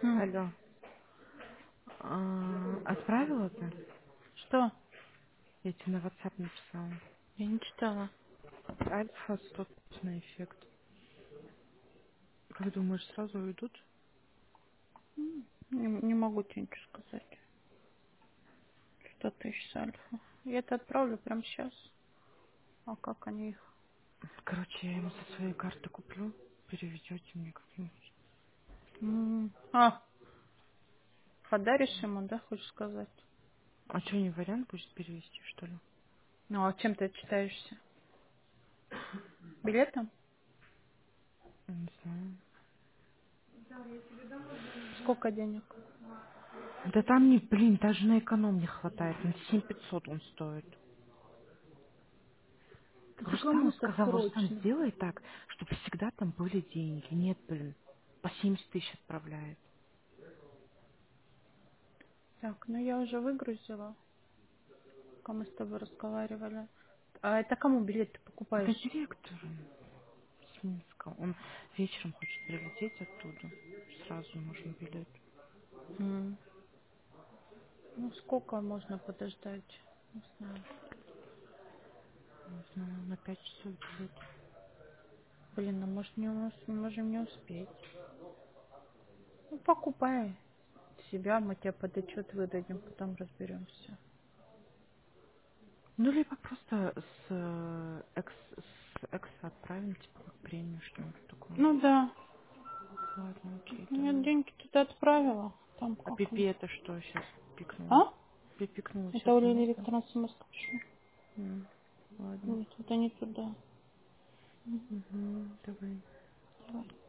М. Алло. Отправила ты? Что? Я тебе на WhatsApp написала. Я не читала. Альфа 100 на эффект. Как думаешь, сразу уйдут? Не могу тебе ничего сказать. 100 000 альфа. Я это отправлю прямо сейчас. А как они их? Короче, я ему со своей карты куплю. Переведете мне как-нибудь. А, подаришь ему, да, хочешь сказать? А что, не вариант будет перевести, что ли? Ну, а чем ты отчитаешься? Билетом? Не знаю. Сколько денег? Да там не, блин, даже на эконом не хватает. На 7500 он стоит. Это Рустаму кому-то сказал, Рустам, срочно. сделай так, чтобы всегда там были деньги. Нет, блин, по 70 тысяч отправляет. Так, ну я уже выгрузила, пока мы с тобой разговаривали. А это кому билет ты Это покупаешь? директор с Минска. Он вечером хочет прилететь оттуда. Сразу нужен билет. М. Ну, сколько можно подождать? Не знаю. Не знаю, на 5 часов билет. Блин, ну может не можем не успеть. Ну, покупай себя, мы тебе под отчет выдадим, потом разберемся. Ну, либо просто с экса отправим, типа, как премию, что-нибудь такое. Ну да. Ладно, окей, Нет, давай. деньги туда отправила. Там А как Пипи они. это что сейчас пикнуло? А? Пикнуло Это сейчас у на Лили место? Викторовны смс пишу. Ладно. Нет, это не туда. Угу, давай. Давай.